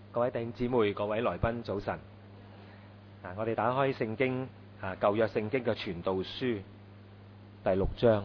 各位弟兄姊妹、各位來賓，早晨。我哋打開聖經舊約聖經嘅傳道書第6章。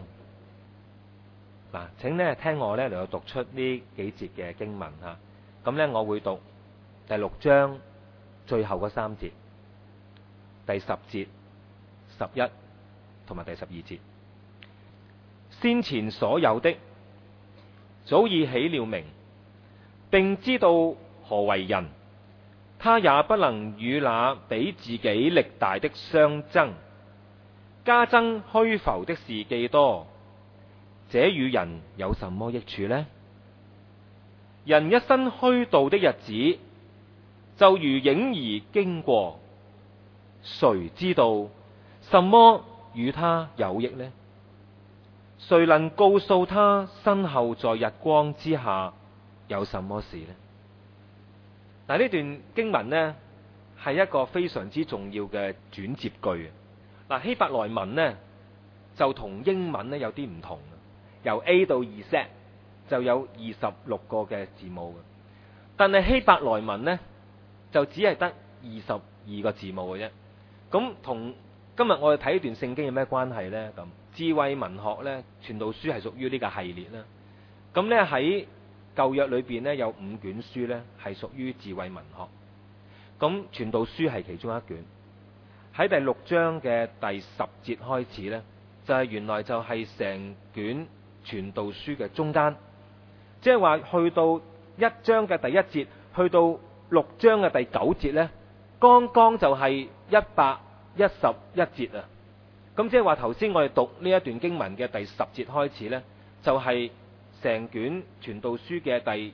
請呢聽我呢嚟到讀出呢幾節嘅經文吓。咁呢我會讀第6章最後嗰3節，第10節、11同埋第12節。先前所有的，早已起了名，並知道何為人，他也不能與那比自己力大的相爭，加增虛浮的事既多，這與人有什麼益處呢？人一生虛度的日子，就如影兒經過，誰知道什麼與他有益呢？誰能告訴他身後在日光之下有什麼事呢？呢段經文呢係一個非常之重要嘅轉接句。希伯來文呢就同英文呢有啲唔同，由 A 到 Z 就有26個嘅字母嘅，但係希伯來文呢就只係得22個字母嘅啫。咁同今日我哋睇呢段聖經有咩關係呢？咁智慧文學呢，傳道書係屬於呢個系列啦。咁呢喺舊約裏邊呢有5卷書呢係屬於智慧文學，咁傳道書係其中一卷。喺第6章嘅第10節開始呢，就係原來就係成卷傳道書嘅中間，即係話去到1章嘅第1節，去到6章嘅第9節呢，剛剛就係111節啊。咁即係話頭先我哋讀呢一段經文嘅第10節開始呢，就係成卷傳道書嘅第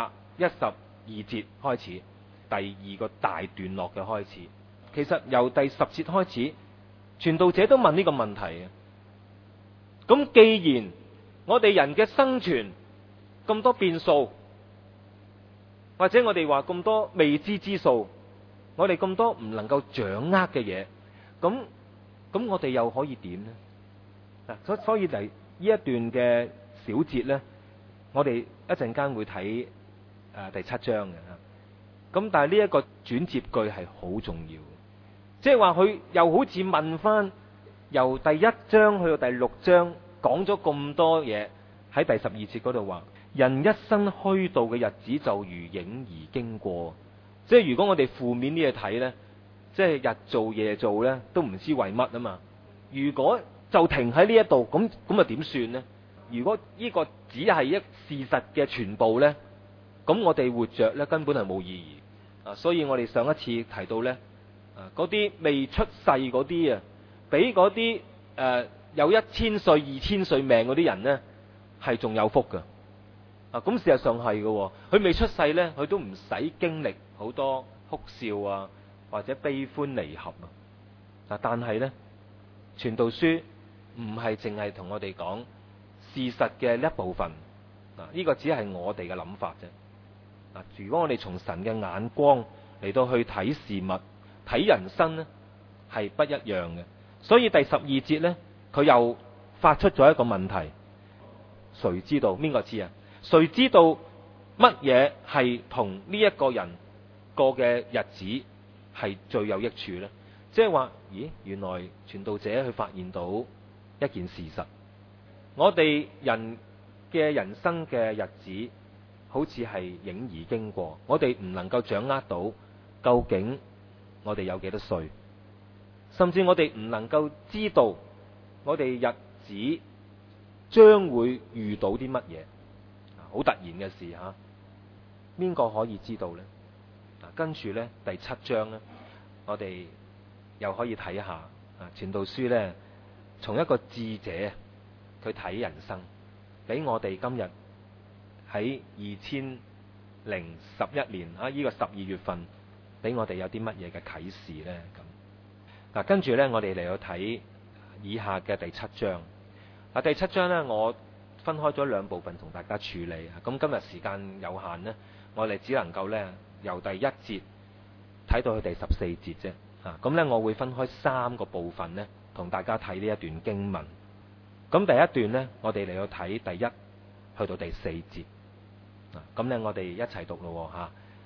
112節開始，第2個大段落嘅開始。其實由第10節開始，傳道者都問呢個問題嘅。咁既然我哋人嘅生存咁多變數，或者我哋話咁多未知之數，我哋咁多唔能夠掌握嘅嘢，咁我哋又可以點呢？所以嚟呢一段嘅小節呢，我哋一陣間會睇第7章嘅。咁但係呢一個轉接句係好重要，即係話佢又好似問翻由第1章去到第6章講咗咁多嘢，喺第12節嗰度話，人一生虛度嘅日子就如影兒經過。即係如果我哋負面啲嘢睇呢，即係日做夜做呢，都唔知為乜啊嘛。如果就停喺呢一度，咁啊點算呢？如果呢個只係一事實嘅全部呢，咁我哋活着呢根本係冇意義。所以我哋上一次提到呢，嗰啲未出世嗰啲啊，比嗰啲有1000歲、2000歲命嗰啲人呢，係仲有福㗎。咁事實上係嘅，佢未出世呢，佢都唔使經歷好多哭笑啊，或者悲歡離合啊。但係呢，傳道書唔係淨係同我哋講事實嘅一部分。呢個只係我哋嘅諗法啫。如果我哋從神嘅眼光嚟到去睇事物、睇人生呢，係不一樣嘅。所以第12節呢，佢又發出咗一個問題：誰知道？邊個知啊？誰知道乜嘢係同呢一個人過嘅日子係最有益處呢？即係話，咦，原來傳道者去發現到一件事實，我哋人嘅人生嘅日子好似係影兒經過，我哋唔能夠掌握到究竟我哋有幾多歲，甚至我哋唔能夠知道我哋日子將會遇到啲乜嘢，好突然嘅事吓，邊個可以知道呢？跟住呢，第7章呢，我哋又可以睇下傳道書呢，從一個智者佢睇人生，俾我哋今日喺2011年呢個12月份，俾我哋有啲乜嘢嘅啟示呢？咁跟住呢，我哋嚟到睇以下嘅第7章。第7章呢，我分開咗2部分同大家處理。咁今日時間有限呢，我哋只能夠呢由第1節睇到去第14節啫。咁呢，我會分開3個部分呢，同大家睇呢一段經文。咁第一段呢，我哋嚟到睇第1去到第4節。咁呢，我哋一齊讀咯吓。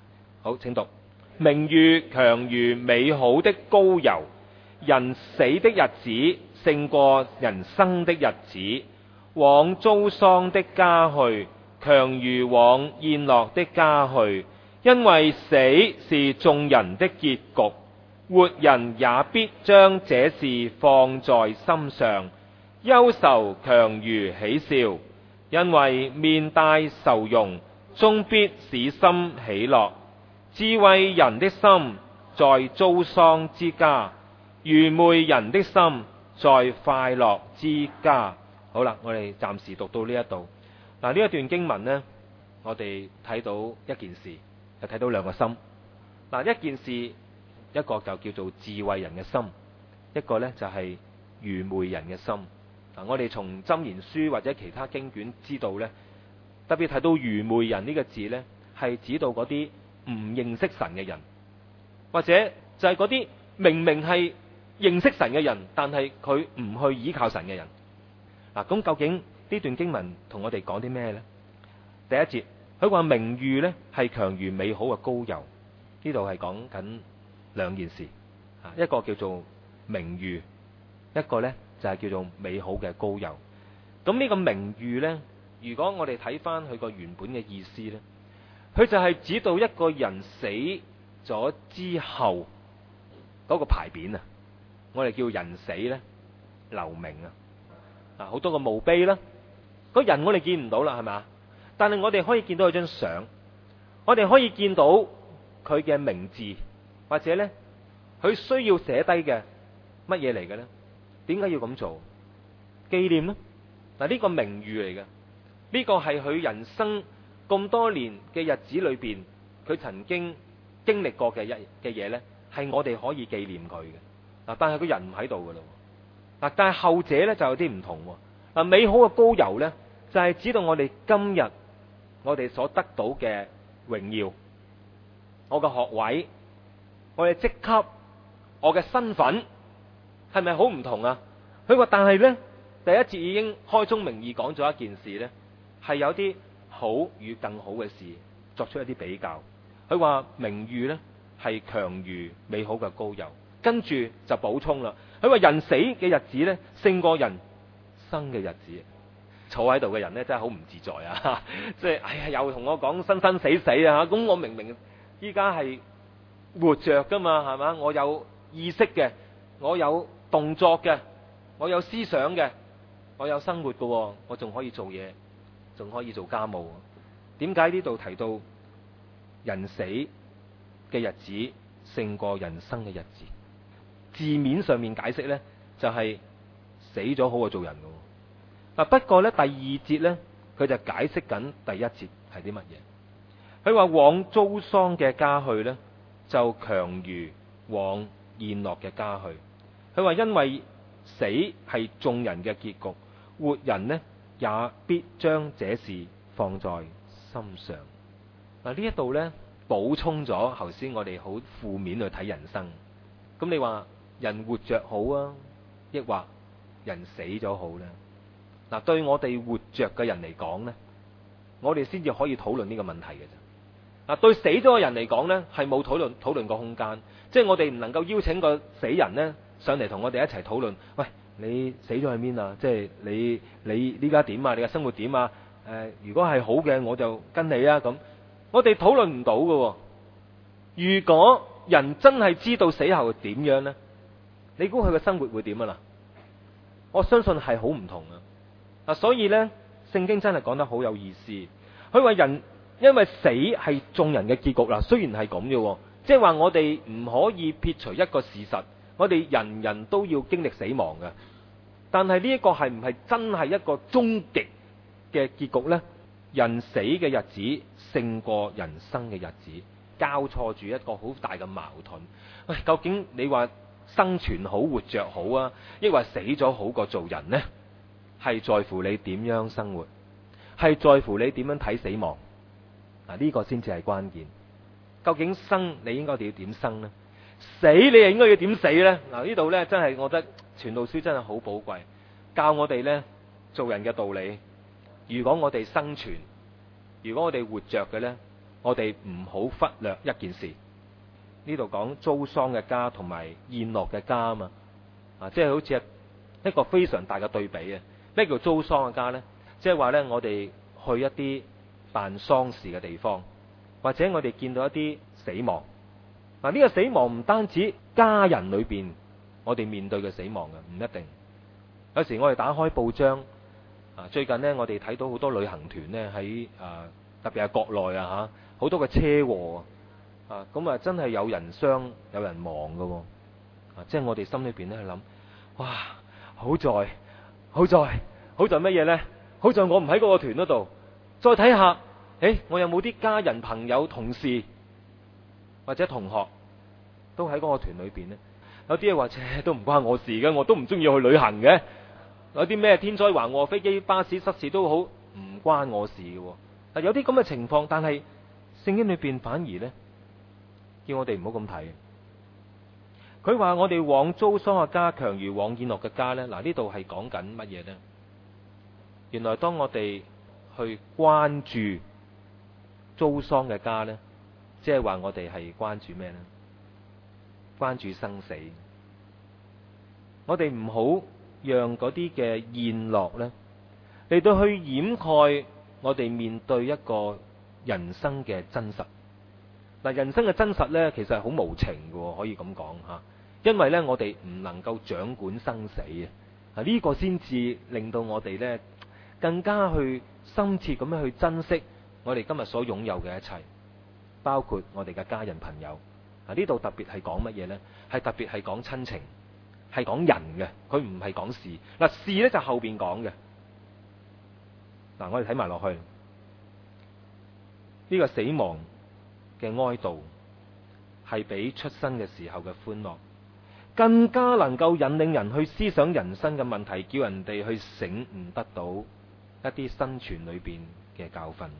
好，請讀。名譽強如美好的膏油，人死的日子勝過人生的日子。往遭喪的家去，強如往宴樂的家去，因為死是眾人的結局。活人也必將這事放在心上，憂愁強如喜笑，因為面帶愁容，終必使心喜樂。智慧人的心在遭喪之家，愚昧人的心在快樂之家。好啦，我哋暫時讀到呢一度。嗱，呢一段經文呢，我哋睇到一件事，就睇到兩個心。嗱，一件事，一個就叫做智慧人嘅心，一個呢就係愚昧人嘅心。嗱，我哋從箴言書或者其他經卷知道呢，特別提到愚昧人呢個字呢，係指到嗰啲唔認識神嘅人，或者就係嗰啲明明係認識神嘅人，但係佢唔去依靠神嘅人。嗱，咁究竟呢段經文同我哋講啲咩呢？第一節，佢話名譽呢係強如美好嘅膏油，呢度係講緊兩件事，一個叫做名譽，一個呢就係叫做美好嘅膏油。咁呢個名譽呢，如果我哋睇翻佢個原本嘅意思呢，佢就係指到一個人死咗之後嗰個牌匾啊，我哋叫人死呢留名啊。好多個墓碑啦，個人我哋見唔到啦，係咪？但係我哋可以見到佢張相，我哋可以見到佢嘅名字，或者呢，佢需要寫低嘅乜嘢嚟嘅呢？點解要咁做？紀念呢？嗱，呢個名譽嚟嘅，呢個係佢人生咁多年嘅日子裏邊，佢曾經經歷過嘅嘢呢，係我哋可以紀念佢嘅。嗱，但係個人唔喺度噶啦。嗱，但係後者咧就有啲唔同。嗱，美好嘅膏油咧，就係指到我哋今日我哋所得到嘅榮耀，我嘅學位，我嘅職級，我嘅身份，係咪好唔同啊？佢話，但係咧第一節已經開宗明義講咗一件事咧，係有啲好與更好嘅事作出一啲比較。佢話名譽咧係強如美好嘅膏油，跟住就補充啦。佢話人死嘅日子呢，勝過人生嘅日子。坐喺度嘅人呢，真係好唔自在啊！即係，哎呀，又同我講生生死死啊！咁我明明依家係活着噶嘛，係嘛？我有意識嘅，我有動作嘅，我有思想嘅，我有生活嘅，我仲可以做嘢，仲可以做家務。點解呢度提到人死嘅日子勝過人生嘅日子？字面上面解釋呢，就係死咗好過做人嘅。不過呢，第二節呢，佢就解釋緊第一節係啲乜嘢。佢話往遭喪嘅家去呢，就強如往宴樂嘅家去。佢話因為死係眾人嘅結局，活人呢也必將這事放在心上。嗱，呢一度呢，補充咗頭先我哋好負面去睇人生。咁你話人活着好啊，抑或人死咗好呢？嗱，對我哋活着嘅人嚟講呢，我哋先至可以討論呢個問題嘅啫。嗱，對死咗嘅人嚟講呢，係冇討論個空間，即係我哋唔能夠邀請個死人呢上嚟同我哋一齊討論。喂，你死咗喺邊啊？即係你呢家點啊？你嘅生活點啊？如果係好嘅，我就跟你啊。咁我哋討論唔到㗎。如果人真係知道死後點樣呢？你估佢嘅生活會點啊？嗱，我相信係好唔同啊！所以呢，聖經真係講得好有意思。佢話人因為死係眾人嘅結局啦，雖然係咁嘅，即係話我哋唔可以撇除一個事實，我哋人人都要經歷死亡嘅。但係呢一個係唔係真係一個終極嘅結局呢？人死嘅日子勝過人生嘅日子，交錯住一個好大嘅矛盾。喂，究竟你話生存好活着好啊，抑或死咗好過做人呢？係在乎你點樣生活，係在乎你點樣睇死亡。呢個先至係關鍵。究竟生你應該要點生呢？死你又應該要點死呢？呢度呢，真係我覺得傳道書真係好寶貴，教我哋呢做人嘅道理。如果我哋生存，如果我哋活着嘅呢， 我哋唔好忽略一件事。呢度講遭喪嘅家同埋宴樂嘅家啊嘛，即係好似一個非常大嘅對比啊！咩叫遭喪嘅家呢？即係話呢，我哋去一啲辦喪事嘅地方，或者我哋見到一啲死亡。嗱，呢個死亡唔單止家人裏邊我哋面對嘅死亡嘅，唔一定。有時我哋打開報章最近呢，我哋睇到好多旅行團呢，喺特別係國內啊，好多嘅車禍咁真係有人傷有人亡㗎喎。即係我哋心裏邊呢，去諗，哇，好在乜嘢呢？好在我唔喺嗰個團嗰度。再睇下，我有冇啲家人朋友同事或者同學都喺嗰個團裏邊呢？有啲嘢話都唔關我事嘅，我都唔中意去旅行嘅。有啲咩天災橫禍、飛機巴士失事都好，唔關我事嘅。有啲咁嘅情況，但係聖經裏邊反而呢，叫我哋唔好咁睇。佢話我哋往遭喪嘅家強如往宴樂嘅家呢。嗱，呢度係講緊乜嘢呢？原來當我哋去關注遭喪嘅家呢，即係話我哋係關注咩呢？關注生死。我哋唔好讓嗰啲嘅宴樂呢嚟到去掩蓋我哋面對一個人生嘅真實。嗱，人生嘅真實呢，其實係好無情嘅，可以咁講吓。因為呢，我哋唔能夠掌管生死啊！呢個先至令到我哋呢更加去深切咁樣去珍惜我哋今日所擁有嘅一切，包括我哋嘅家人朋友。呢度特別係講乜嘢呢？係特別係講親情，係講人嘅，佢唔係講事。嗱，事呢就後邊講嘅。嗱，我哋睇埋落去呢個死亡嘅哀悼，係比出生嘅時候嘅歡樂更加能夠引領人去思想人生嘅問題，叫人哋去醒悟得到一啲生存裏邊嘅教訓。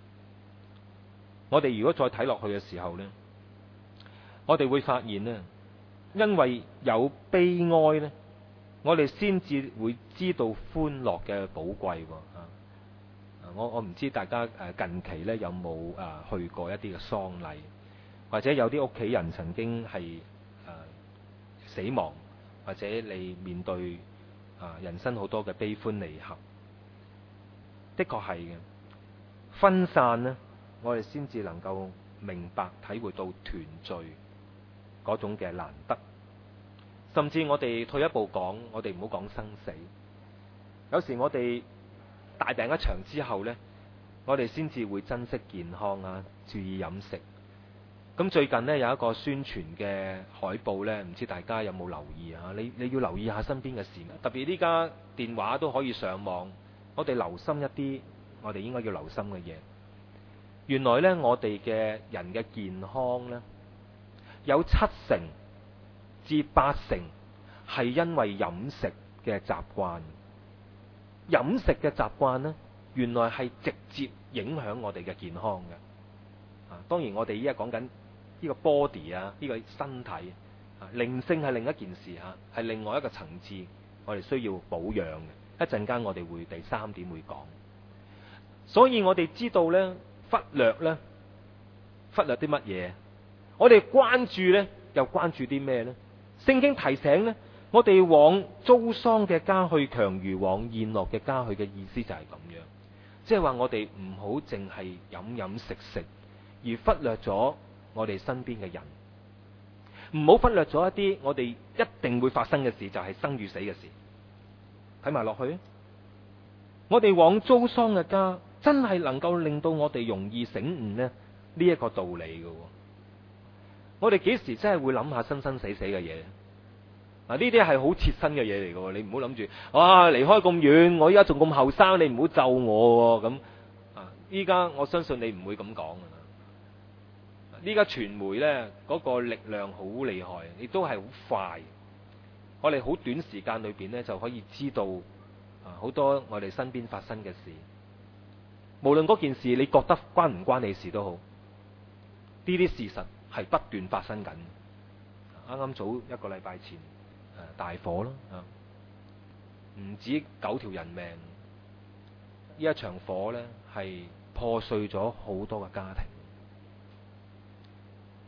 我哋如果再睇落去嘅時候呢，我哋會發現呢，因為有悲哀呢，我哋先至會知道歡樂嘅寶貴。我唔知大家近期呢有冇去過一啲嘅喪禮，或者有啲屋企人曾經係死亡，或者你面對人生好多嘅悲歡離合。的確係嘅，分散呢，我哋先至能夠明白體會到團聚嗰種嘅難得。甚至我哋退一步講，我哋唔好講生死。有時我哋大病一場之後呢，我哋先至會珍惜健康啊，注意飲食。咁最近呢，有一個宣傳嘅海報呢，唔知大家有冇留意啊？你要留意下身邊嘅事物，特別呢家電話都可以上網，我哋留心一啲我哋應該要留心嘅嘢。原來呢，我哋嘅人嘅健康呢，有70%至80%係因為飲食嘅習慣。飲食嘅習慣呢，原來係直接影響我哋嘅健康嘅。當然我哋依家講緊呢個 body 呢個身體靈性係另一件事係另外一個層次，我哋需要保養嘅。一陣間我哋會第3點會講。所以我哋知道呢，忽略啲乜嘢？我哋關注呢，又關注啲咩呢？聖經提醒呢，我哋往遭喪嘅家去，強如往宴樂嘅家去嘅意思就係咁樣，即係話我哋唔好淨係飲食，而忽略咗我哋身邊嘅人，唔好忽略咗一啲我哋一定會發生嘅事，就係生與死嘅事。睇埋落去，我哋往遭喪嘅家，真係能夠令到我哋容易醒悟呢一個道理嘅。我哋幾時真係會諗下生生死死嘅嘢？呢啲係好切身嘅嘢嚟嘅，你唔好諗住哇離開咁遠，我依家仲咁後生，你唔好咒我咁。依家我相信你唔會咁講嘅。依家傳媒呢嗰個力量好厲害，亦都係好快。我哋好短時間裏邊呢就可以知道好多我哋身邊發生嘅事。無論嗰件事你覺得關唔關你事都好，呢啲事實係不斷發生緊。啱啱早一個禮拜前大火啦，唔止9條人命。呢一場火呢係破碎咗好多嘅家庭。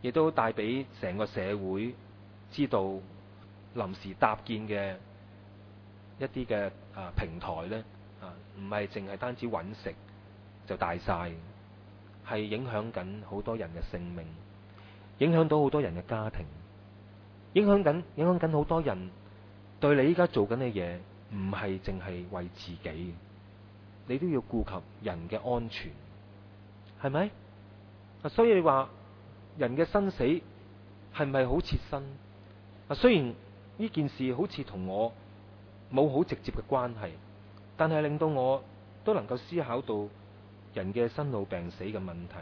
亦都帶俾成個社會知道臨時搭建嘅一啲嘅平台呢，唔係淨係單止揾食就大晒，係影響緊好多人嘅性命，影響到好多人嘅家庭，影響緊好多人對你依家做緊嘅嘢，唔係淨係為自己，你都要顧及人嘅安全，係咪？所以你話人嘅生死係咪好切身？雖然呢件事好似同我冇好直接嘅關係，但係令到我都能夠思考到人嘅生老病死嘅問題。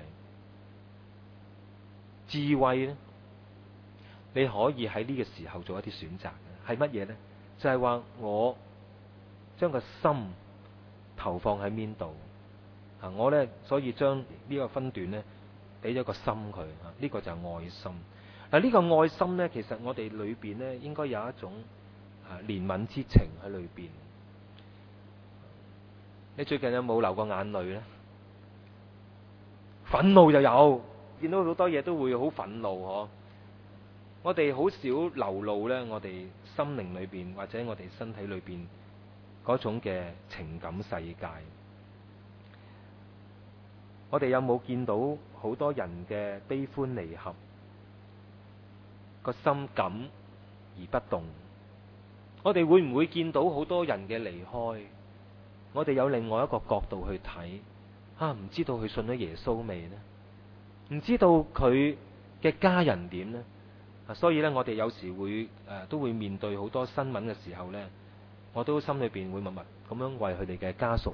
智慧呢，你可以喺呢個時候做一啲選擇，係乜嘢呢？就係話我將個心投放喺邊度啊？我呢，所以將呢個分段呢，俾咗個心佢啊，呢個就係愛心。嗱，呢個愛心呢，其實我哋裏邊呢，應該有一種憐憫之情喺裏邊。你最近有冇流過眼淚呢？憤怒就有，見到好多嘢都會好憤怒嗬。我哋好少流露呢，我哋心靈裏邊或者我哋身體裏邊嗰種嘅情感世界。我哋有冇見到好多人嘅悲歡離合，個心感而不動？我哋會唔會見到好多人嘅離開？我哋有另外一個角度去睇，唔知道佢信咗耶穌未呢？唔知道佢嘅家人點呢？所以呢，我哋有時會都會面對好多新聞嘅時候呢，我都心裏邊會默默咁樣為佢哋嘅家屬